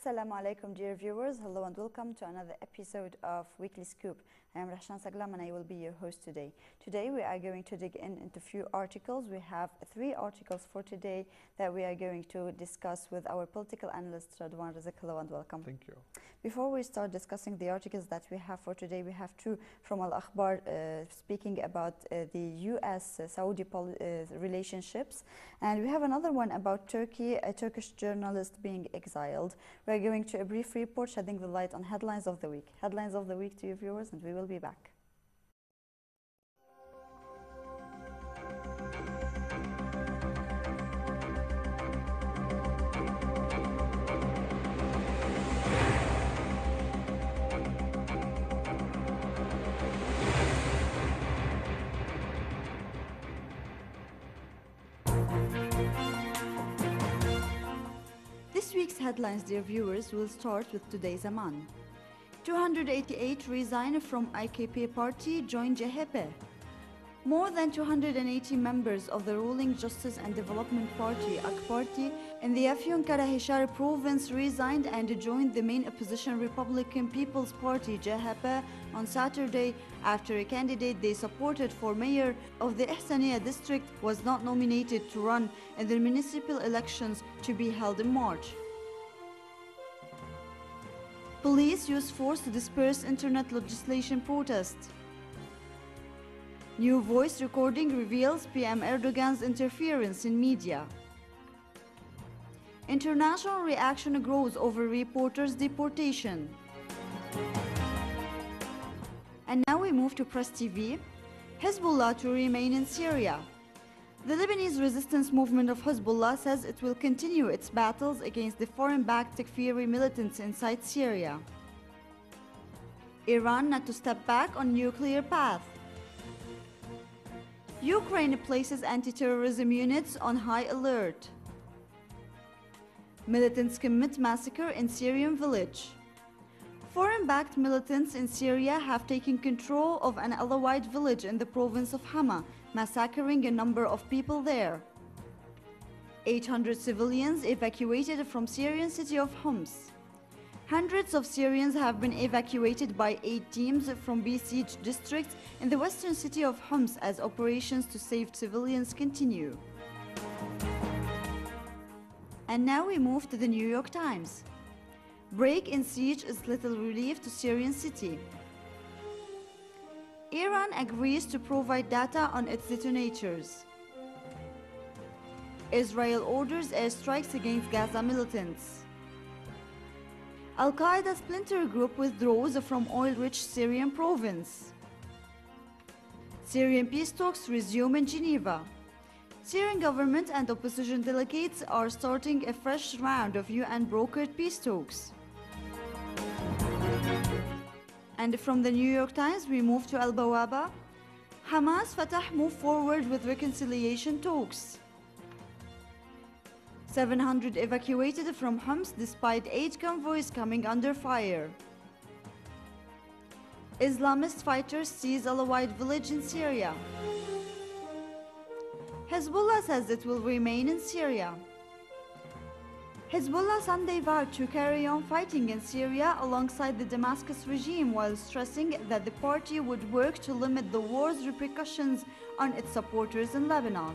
Assalamu alaikum, dear viewers. Hello and welcome to another episode of Weekly Scoop. I am Rahshan Saglam and I will be your host today. Today we are going to dig into a few articles. We have 3 articles for today that we are going to discuss with our political analyst Radwan Razak. Hello and welcome. Thank you. Before we start discussing the articles that we have for today, we have 2 from Al Akhbar speaking about the US-Saudi relationships, and we have another one about Turkey, a Turkish journalist being exiled. We are going to a brief report shedding the light on headlines of the week. Headlines of the week to you viewers, and we will be back. This week's headlines, dear viewers, will start with today's Zaman. 288 resign from IKP party, join CHP. More than 280 members of the ruling Justice and Development Party, AK Party, in the Afyon Karahishar province resigned and joined the main opposition Republican People's Party, CHP, on Saturday after a candidate they supported for mayor of the Ihsaniya district was not nominated to run in the municipal elections to be held in March. Police use force to disperse internet legislation protest. New voice recording reveals PM Erdogan's interference in media. International reaction grows over reporters' deportation. And now we move to Press TV. Hezbollah to remain in Syria. The Lebanese resistance movement of Hezbollah says it will continue its battles against the foreign-backed Takfiri militants inside Syria. Iran not to step back on nuclear path. Ukraine places anti-terrorism units on high alert. Militants commit massacre in Syrian village. Foreign-backed militants in Syria have taken control of an Alawite village in the province of Hama, massacring a number of people there. 800 civilians evacuated from Syrian city of Homs. Hundreds of Syrians have been evacuated by 8 teams from besieged districts in the western city of Homs as operations to save civilians continue. And now we move to the New York Times. Break in siege is little relief to Syrian city. Iran agrees to provide data on its detonators. Israel orders airstrikes against Gaza militants. Al-Qaeda splinter group withdraws from oil-rich Syrian province. Syrian peace talks resume in Geneva. Syrian government and opposition delegates are starting a fresh round of UN-brokered peace talks. And from the New York Times, we move to Al-Bawaba. Hamas Fatah move forward with reconciliation talks. 700 evacuated from Homs despite 8 convoys coming under fire. Islamist fighters seize Alawite village in Syria. Hezbollah says it will remain in Syria. Hezbollah Sunday vowed to carry on fighting in Syria alongside the Damascus regime while stressing that the party would work to limit the war's repercussions on its supporters in Lebanon.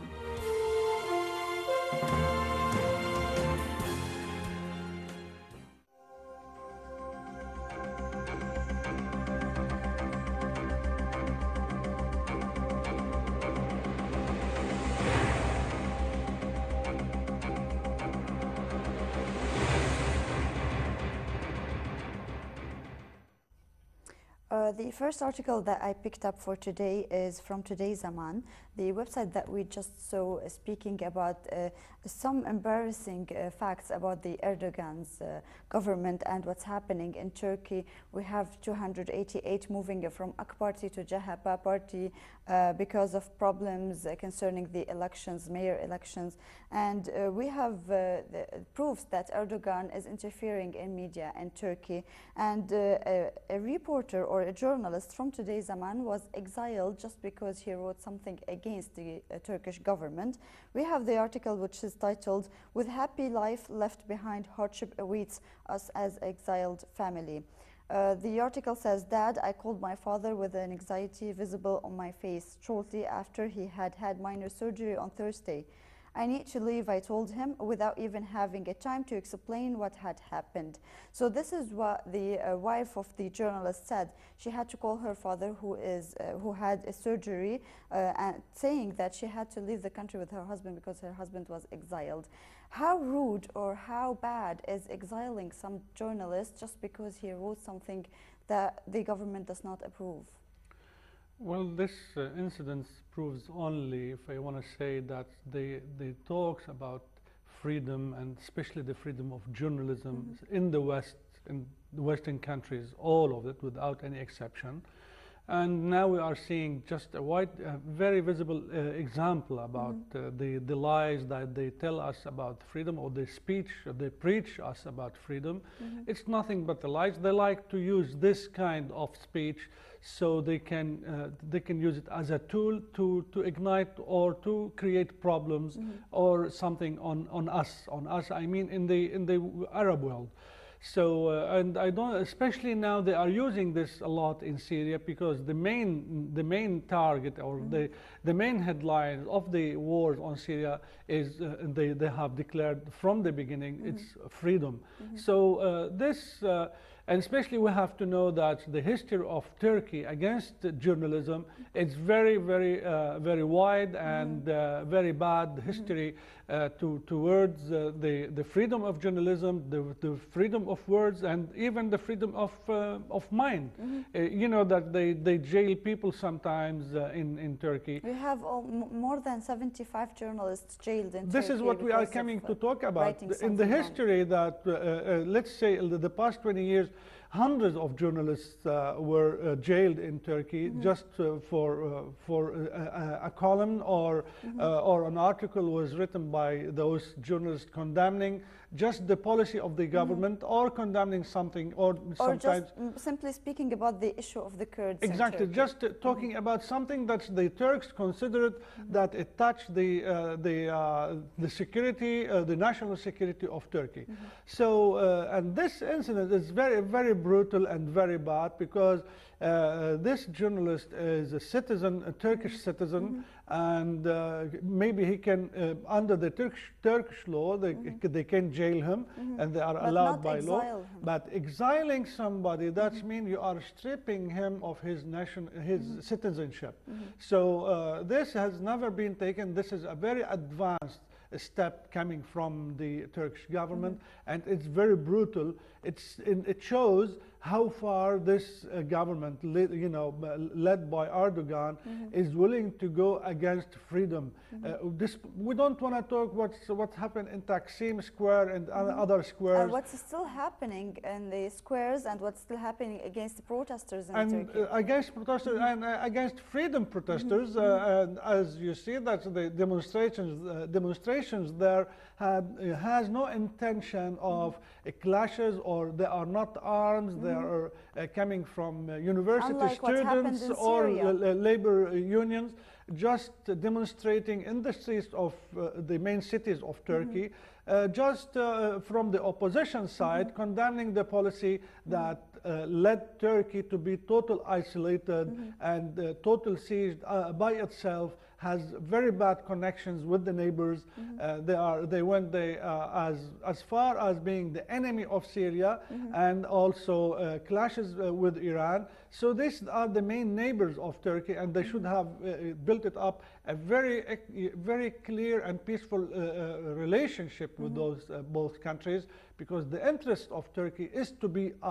The first article that I picked up for today is from today's Zaman, the website that we just saw speaking about some embarrassing facts about the Erdogan's government and what's happening in Turkey. We have 288 moving from AK Party to CHP party, because of problems concerning the elections, mayor elections. And we have the proofs that Erdogan is interfering in media in Turkey. And a reporter or a journalist from Today Zaman was exiled just because he wrote something against the Turkish government. We have the article which is titled, "With Happy Life Left Behind, Hardship Awaits Us as Exiled Family." The article says, "Dad, I called my father with an anxiety visible on my face shortly after he had had minor surgery on Thursday. I need to leave, I told him, without even having a time to explain what had happened." So this is what the wife of the journalist said. She had to call her father, who had a surgery, saying that she had to leave the country with her husband because her husband was exiled. How rude or how bad is exiling some journalist just because he wrote something that the government does not approve? Well, this incident proves only, if I want to say, that the talks about freedom, and especially the freedom of journalism in the West, in the Western countries, all of it without any exception. And now we are seeing just a very visible example about the lies that they tell us about freedom, or the speech they preach us about freedom. It's nothing but the lies. They like to use this kind of speech so they can use it as a tool to ignite or to create problems or something on us. On us, I mean in the Arab world. So, and I don't, especially now they are using this a lot in Syria, because the main target, or the main headline of the wars on Syria is they have declared from the beginning it's freedom. So and especially we have to know that the history of Turkey against journalism is very wide and very bad history towards the freedom of journalism, the freedom of words, and even the freedom of mind. You know that they jail people sometimes in Turkey. We have more than 75 journalists jailed in Turkey. This is what we are coming to talk about. In the history that, let's say, the past 20 years, hundreds of journalists were jailed in Turkey just for a column or an article was written by those journalists condemning just the policy of the government or condemning something, or sometimes just simply speaking about the issue of the Kurds. Exactly, just talking about something that the Turks considered that it touched the security, the national security of Turkey. So, and this incident is very brutal and very bad, because this journalist is a citizen, a Turkish citizen, and maybe he can, under the Turkish law, they can jail him, and they are allowed by law. But exiling somebody, that means you are stripping him of his citizenship. So this has never been taken. This is a very advanced step coming from the Turkish government, and it's very brutal. It shows how far this government, led by Erdogan, is willing to go against freedom. We don't want to talk what happened in Taksim Square and other squares. What's still happening in the squares, and what's still happening against the protesters in Turkey? Against protesters and against freedom protesters. And as you see, that the demonstrations there has no intention of clashes, or they are not arms. They are coming from university students or labor unions, just demonstrating in the streets of the main cities of Turkey, just from the opposition side, condemning the policy that led Turkey to be total isolated and total sieged by itself, has very bad connections with the neighbors. They went as far as being the enemy of Syria, and also clashes with Iran. So these are the main neighbors of Turkey, and they should have built it up a very clear and peaceful relationship with those both countries, because the interest of Turkey is to be up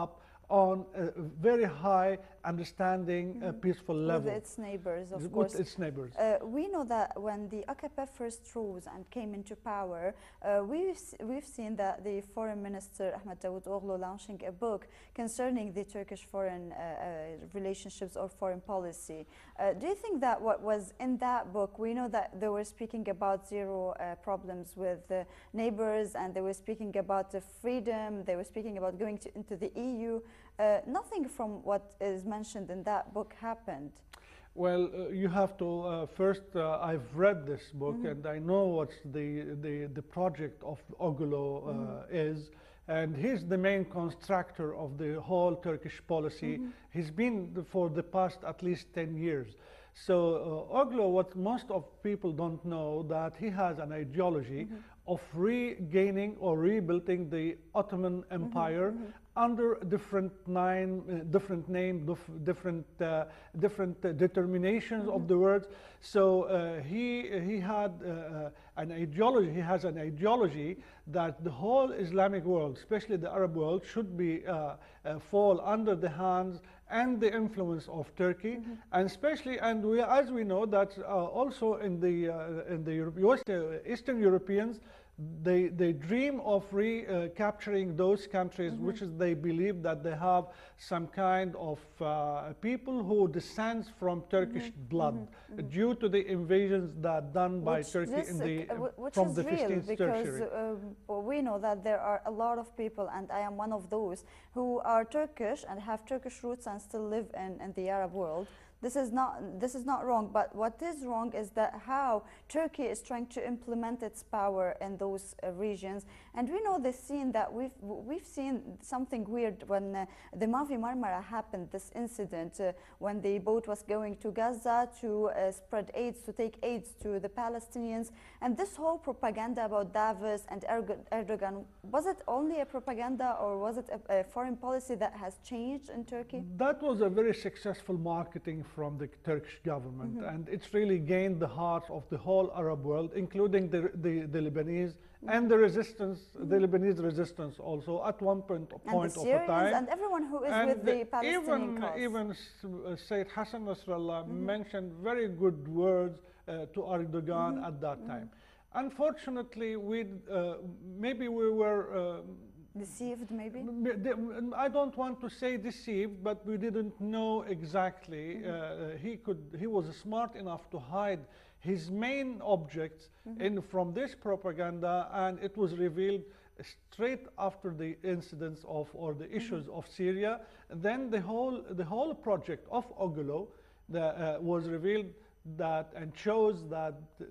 on a very high understanding, peaceful level. With its neighbors, of course. With its neighbors. We know that when the AKP first rose and came into power, we've seen that the Foreign Minister Ahmed Davutoğlu launching a book concerning the Turkish foreign relationships or foreign policy. Do you think that what was in that book, we know that they were speaking about zero problems with neighbors, and they were speaking about the freedom, they were speaking about going into the EU. Nothing from what is mentioned in that book happened. Well, you have to first. I've read this book, and I know what the project of Ogulo is, and he's the main constructor of the whole Turkish policy. He's been for the past at least 10 years. So Ogulo, what most of people don't know, that he has an ideology of regaining or rebuilding the Ottoman Empire under different different names, different determinations of the words. So he had an ideology. He has an ideology that the whole Islamic world, especially the Arab world, should be fall under the hands and the influence of Turkey, and especially, and as we know that also in the Eastern Europeans, they dream of recapturing those countries, which is they believe that they have some kind of people who descends from Turkish blood due to the invasions that done by Turkey in the from the 15th century. Because we know that there are a lot of people, and I am one of those, who are Turkish and have Turkish roots and still live in the Arab world. This is not wrong, but what is wrong is that how Turkey is trying to implement its power in those regions. And we know this scene that we've seen something weird when the Mavi Marmara happened, this incident when the boat was going to Gaza to spread aids, to take aids to the Palestinians. And this whole propaganda about Davos and Erdogan, was it only a propaganda, or was it a foreign policy that has changed in Turkey? That was a very successful marketing from the Turkish government, and it's really gained the hearts of the whole Arab world, including the Lebanese and the resistance, the Lebanese resistance also at one point of a time. And everyone who is with the Palestinian cause. Even Sayyid Hassan Nasrallah mentioned very good words to Erdogan at that time. Unfortunately, maybe we were deceived, maybe? I don't want to say deceived, but we didn't know exactly. He was smart enough to hide his main objects from this propaganda, and it was revealed straight after the incidents of or the issues of Syria. And then the whole project of Ogulo was revealed that and shows that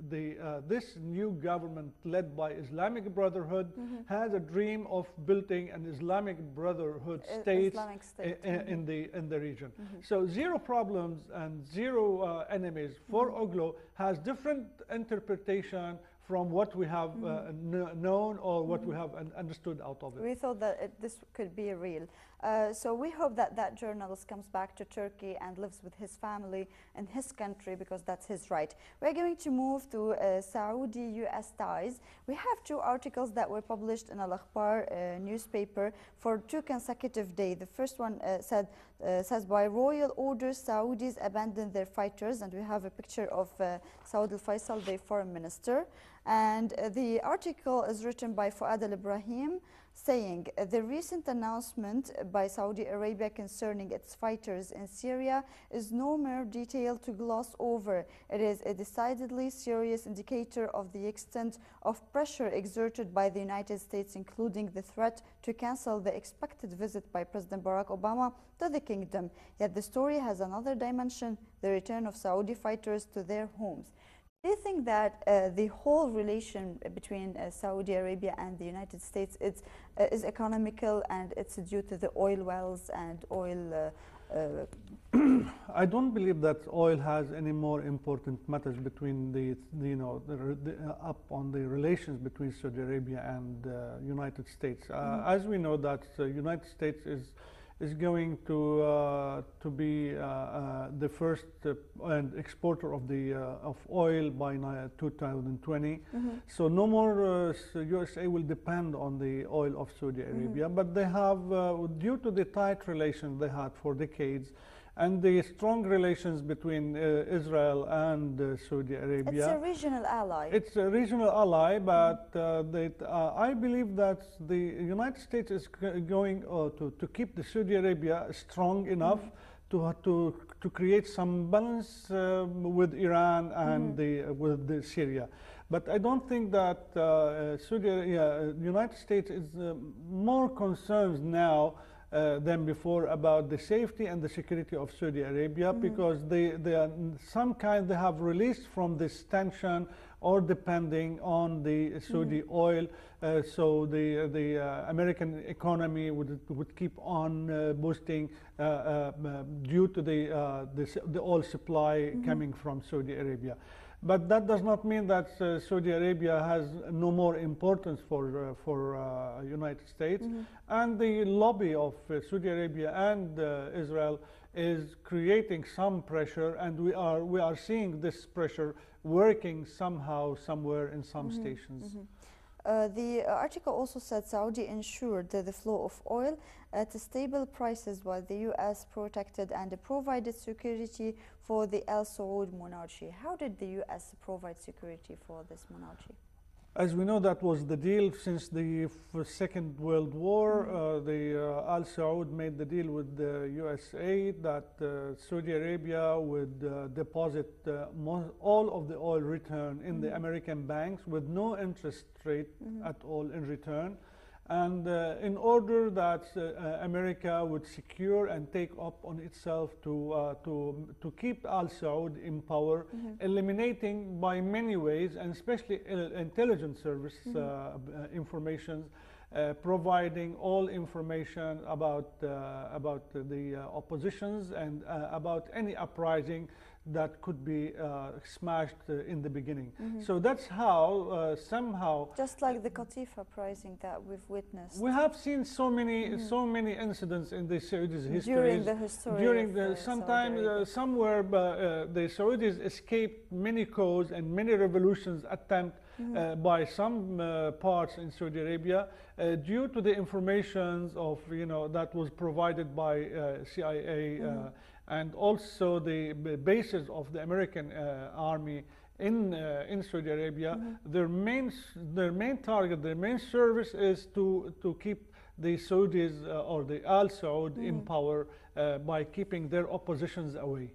this new government led by Islamic Brotherhood has a dream of building an Islamic Brotherhood state in the region. So zero problems and zero enemies for Ogulo has different interpretation from what we have known or what we have understood out of it. We thought that this could be real. So we hope that that journalist comes back to Turkey and lives with his family in his country, because that's his right. We're going to move to Saudi-US ties. We have two articles that were published in Al-Akhbar newspaper for 2 consecutive days. The first one says, by royal orders, Saudis abandon their fighters, and we have a picture of Saud al-Faisal, the foreign minister. And the article is written by Fuad al-Ibrahim, saying the recent announcement by Saudi Arabia concerning its fighters in Syria is no mere detail to gloss over. It is a decidedly serious indicator of the extent of pressure exerted by the United States, including the threat to cancel the expected visit by President Barack Obama to the kingdom. Yet the story has another dimension, the return of Saudi fighters to their homes. Do you think that the whole relation between Saudi Arabia and the United States is economical, and it's due to the oil wells and oil? I don't believe that oil has any more important matters between up on the relations between Saudi Arabia and United States. As we know that the United States is going to be the first and exporter of the of oil by 2020. So no more USA will depend on the oil of Saudi Arabia, but they have, due to the tight relations they had for decades, and the strong relations between Israel and Saudi Arabia. It's a regional ally. It's a regional ally, but I believe that the United States is going to keep the Saudi Arabia strong enough to create some balance with Iran and with the Syria. But I don't think that United States is more concerned now than before about the safety and the security of Saudi Arabia, because they are they have released from this tension or depending on the Saudi oil. So the American economy would keep on boosting due to the oil supply coming from Saudi Arabia. But that does not mean that Saudi Arabia has no more importance for United States. And the lobby of Saudi Arabia and Israel is creating some pressure, and we are seeing this pressure working somehow, somewhere in some stations. The article also said Saudi ensured the flow of oil at stable prices while the U.S. protected and provided security for the Al Saud monarchy. How did the U.S. provide security for this monarchy? As we know, that was the deal since the Second World War. Al Saud made the deal with the USA that Saudi Arabia would deposit all of the oil return in the American banks with no interest rate at all in return. And in order that America would secure and take up on itself to keep Al Saud in power, eliminating by many ways, and especially intelligence service information, providing all information about the oppositions and about any uprising that could be smashed in the beginning. So that's how somehow, just like the Qatif uprising that we've witnessed. We have seen so many incidents in the Saudis' history. During the history. Sometimes somewhere the Saudis escaped many coups and many revolutions attempt by some parts in Saudi Arabia due to the information of that was provided by CIA. And also the bases of the American army in Saudi Arabia. Their main target, their main service is to keep the Saudis or the Al Saud in power by keeping their oppositions away.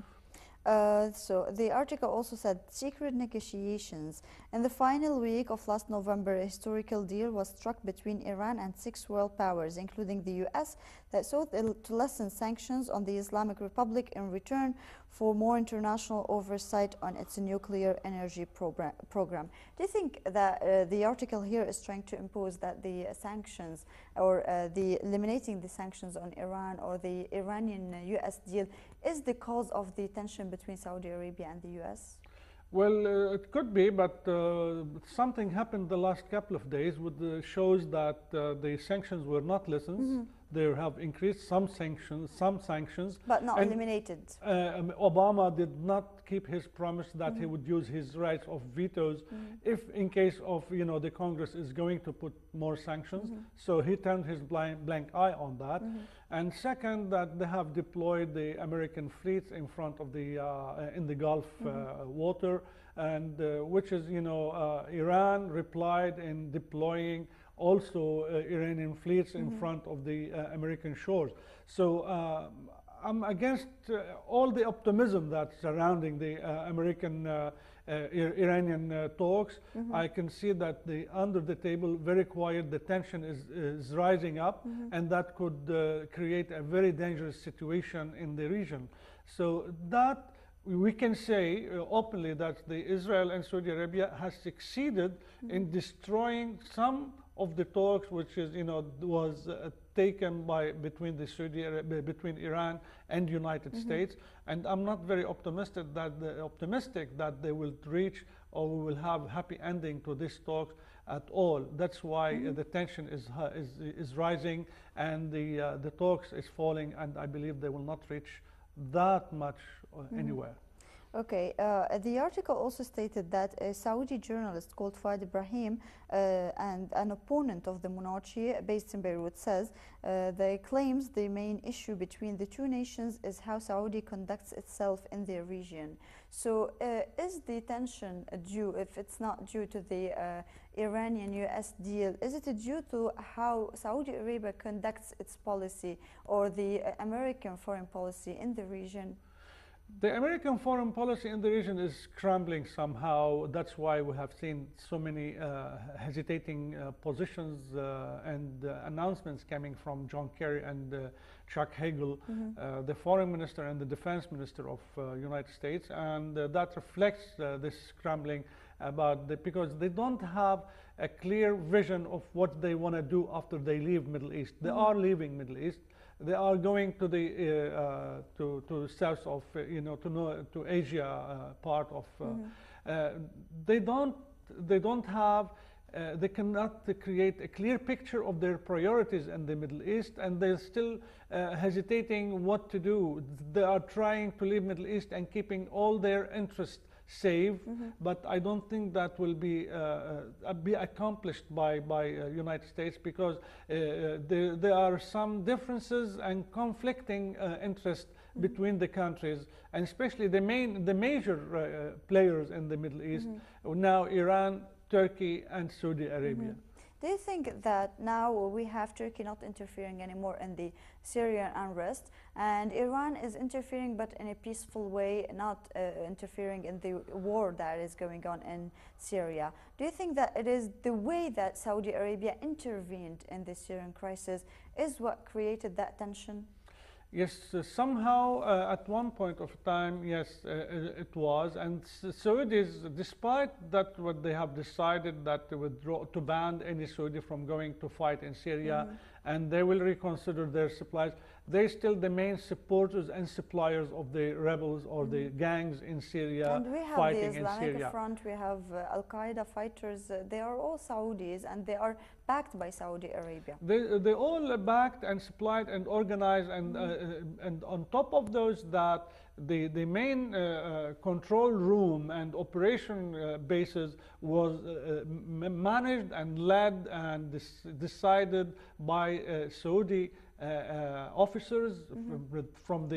So the article also said secret negotiations. In the final week of last November, a historical deal was struck between Iran and 6 world powers, including the US, that sought to lessen sanctions on the Islamic Republic in return for more international oversight on its nuclear energy program. Do you think that the article here is trying to impose that the sanctions or the eliminating the sanctions on Iran or the Iranian-US deal is the cause of the tension between Saudi Arabia and the US? Well, it could be, but something happened the last couple of days which shows that the sanctions were not lessened. They have increased some sanctions. But not eliminated. Obama did not keep his promise that he would use his rights of vetoes if in case of, the Congress is going to put more sanctions. So he turned his blank eye on that. And second, that they have deployed the American fleets in front of the, in the Gulf water, and which is, Iran replied in deploying also Iranian fleets in front of the American shores. So I'm against all the optimism that's surrounding the Iranian talks. I can see that under the table, very quiet, the tension is rising up, and that could create a very dangerous situation in the region. So that we can say openly that the Israel and Saudi Arabia has succeeded in destroying some of the talks, which is, was taken between between Iran and United States, and I'm not very optimistic that they will reach or we will have happy ending to this talk at all. That's why the tension is rising, and the talks is falling, and I believe they will not reach that much anywhere. Okay, the article also stated that a Saudi journalist called Fahd Ibrahim and an opponent of the monarchy based in Beirut says they claims the main issue between the two nations is how Saudi conducts itself in their region. So is the tension due, if it's not due to the Iranian-US deal, is it due to how Saudi Arabia conducts its policy or the American foreign policy in the region? The American foreign policy in the region is crumbling somehow. That's why we have seen so many hesitating positions and announcements coming from John Kerry and Chuck Hagel, the foreign minister and the defense minister of United States. And that reflects this crumbling because they don't have a clear vision of what they want to do after they leave Middle East. They are leaving Middle East. They are going to the to south of to Asia part of. They don't have. They cannot create a clear picture of their priorities in the Middle East, and they're still hesitating what to do. They are trying to leave Middle East and keeping all their interests safe, but I don't think that will be accomplished by United States, because there are some differences and conflicting interests between the countries, and especially the major players in the Middle East now: Iran, Turkey, and Saudi Arabia. Do you think that now we have Turkey not interfering anymore in the Syrian unrest, and Iran is interfering but in a peaceful way, not interfering in the war that is going on in Syria? Do you think that it is the way that Saudi Arabia intervened in the Syrian crisis is what created that tension? Yes, somehow at one point of time, yes, it was. And Saudis, despite that, what they have decided that they withdraw, to ban any Saudi from going to fight in Syria, and they will reconsider their supplies. They're still the main supporters and suppliers of the rebels or the gangs in Syria fighting in Syria. And we have the Islamic Front, we have Al-Qaeda fighters. They are all Saudis, and they are backed by Saudi Arabia. They all backed and supplied and organized, and on top of those, that the main control room and operation bases was managed and led and decided by Saudi officers from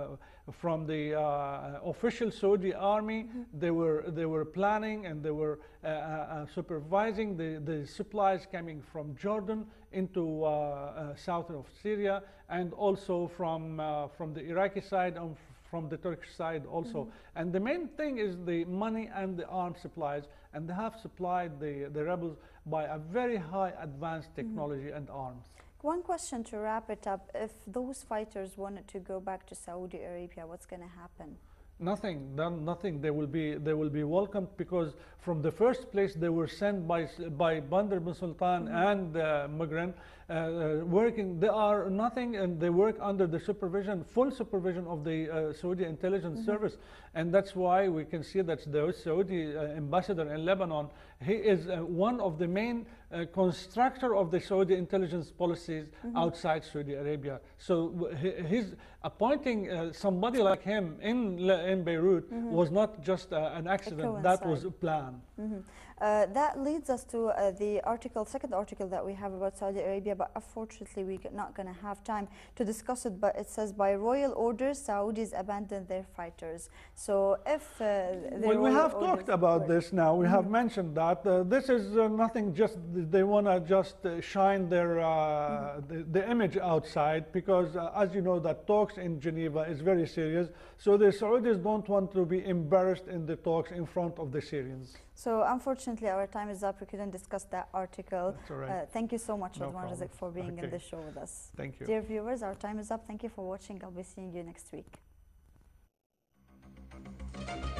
the official Saudi army. They were planning and they were supervising the supplies coming from Jordan into south of Syria, and also from the Iraqi side and from the Turkish side also. And the main thing is the money and the arms supplies, and they have supplied the rebels by a very high advanced technology and arms. One question to wrap it up: if those fighters wanted to go back to Saudi Arabia, what's going to happen? Nothing. Nothing. They will be welcomed, because from the first place they were sent by Bandar bin Sultan and Migran working. They are nothing, and they work under the full supervision of the Saudi intelligence service, and that's why we can see that the Saudi ambassador in Lebanon, he is one of the main constructor of the Saudi intelligence policies outside Saudi Arabia. So he's appointing somebody like him in Beirut was not just an accident. That was a plan. That leads us to the second article that we have about Saudi Arabia, but unfortunately we're not going to have time to discuss it. But it says, by royal order, Saudis abandon their fighters. So if well, we have talked about this now. We have mentioned that this is nothing. Just they want to just shine their the image outside, because as you know, that talks in Geneva is very serious. So the Saudis don't want to be embarrassed in the talks in front of the Syrians. So unfortunately, our time is up. We couldn't discuss that article. That's all right. Thank you so much, No Radwan problem. Razik, for being in the show with us. Thank you. Dear viewers, our time is up. Thank you for watching. I'll be seeing you next week.